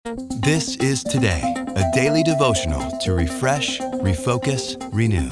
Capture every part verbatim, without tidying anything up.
This is Today, a daily devotional to refresh, refocus, renew.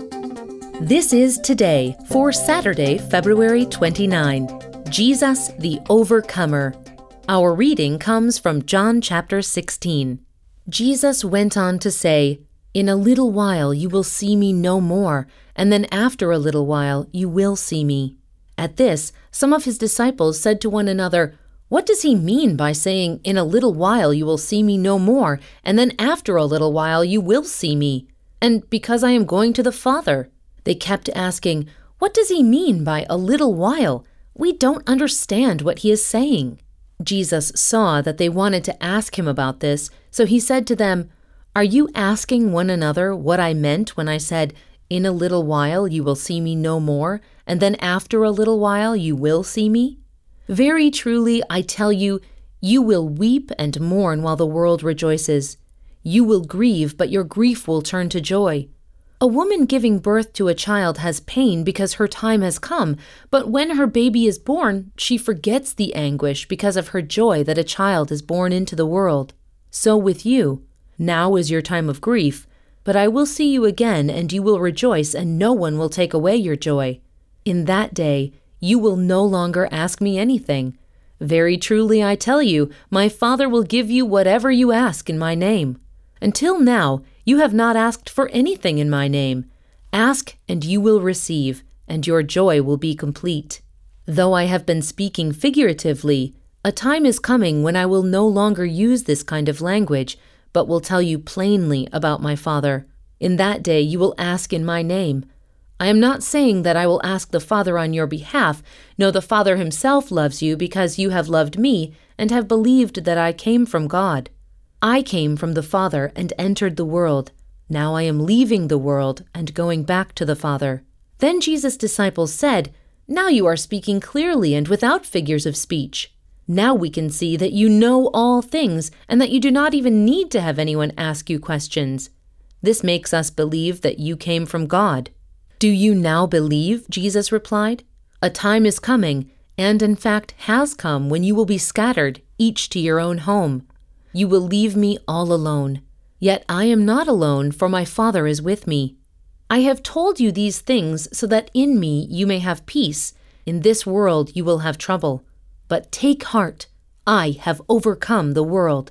This is Today for Saturday, February twenty-ninth. Jesus the Overcomer. Our reading comes from John chapter sixteen. Jesus went on to say, "In a little while you will see me no more, and then after a little while you will see me." At this, some of his disciples said to one another, "What does he mean by saying, 'In a little while you will see me no more, and then after a little while you will see me'? And because I am going to the Father." They kept asking, "What does he mean by a little while? We don't understand what he is saying." Jesus saw that they wanted to ask him about this, so he said to them, "Are you asking one another what I meant when I said, 'In a little while you will see me no more, and then after a little while you will see me'? Very truly, I tell you, you will weep and mourn while the world rejoices. You will grieve, but your grief will turn to joy. A woman giving birth to a child has pain because her time has come, but when her baby is born, she forgets the anguish because of her joy that a child is born into the world. So with you, now is your time of grief, but I will see you again, and you will rejoice, and no one will take away your joy. In that day, you will no longer ask me anything. Very truly I tell you, my Father will give you whatever you ask in my name. Until now, you have not asked for anything in my name. Ask, and you will receive, and your joy will be complete. Though I have been speaking figuratively, a time is coming when I will no longer use this kind of language, but will tell you plainly about my Father. In that day you will ask in my name. I am not saying that I will ask the Father on your behalf. No, the Father himself loves you because you have loved me and have believed that I came from God. I came from the Father and entered the world. Now I am leaving the world and going back to the Father." Then Jesus' disciples said, "Now you are speaking clearly and without figures of speech. Now we can see that you know all things and that you do not even need to have anyone ask you questions. This makes us believe that you came from God." "Do you now believe?" Jesus replied. "A time is coming, and in fact has come, when you will be scattered, each to your own home. You will leave me all alone. Yet I am not alone, for my Father is with me. I have told you these things so that in me you may have peace. In this world you will have trouble. But take heart, I have overcome the world."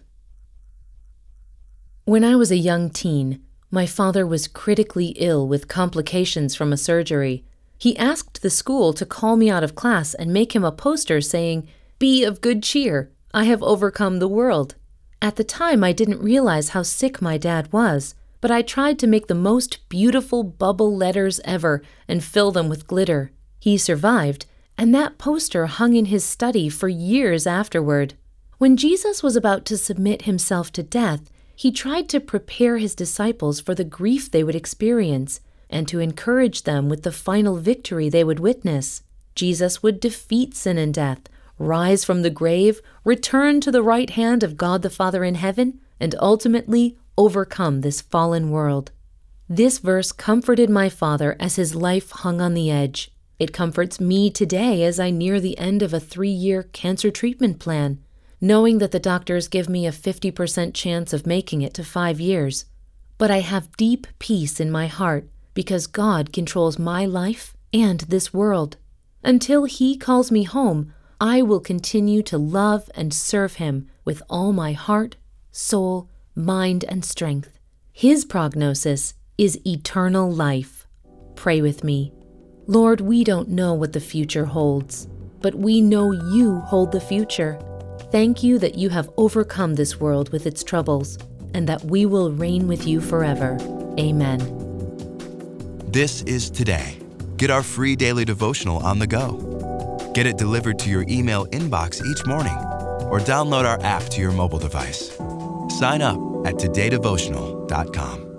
When I was a young teen, my father was critically ill with complications from a surgery. He asked the school to call me out of class and make him a poster saying, "Be of good cheer, I have overcome the world." At the time, I didn't realize how sick my dad was, but I tried to make the most beautiful bubble letters ever and fill them with glitter. He survived, and that poster hung in his study for years afterward. When Jesus was about to submit himself to death, he tried to prepare his disciples for the grief they would experience and to encourage them with the final victory they would witness. Jesus would defeat sin and death, rise from the grave, return to the right hand of God the Father in heaven, and ultimately overcome this fallen world. This verse comforted my father as his life hung on the edge. It comforts me today as I near the end of a three-year cancer treatment plan, knowing that the doctors give me a fifty percent chance of making it to five years. But I have deep peace in my heart because God controls my life and this world. Until He calls me home, I will continue to love and serve Him with all my heart, soul, mind, and strength. His prognosis is eternal life. Pray with me. Lord, we don't know what the future holds, but we know You hold the future. Thank You that You have overcome this world with its troubles, and that we will reign with You forever. Amen. This is Today. Get our free daily devotional on the go. Get it delivered to your email inbox each morning, or download our app to your mobile device. Sign up at today devotional dot com.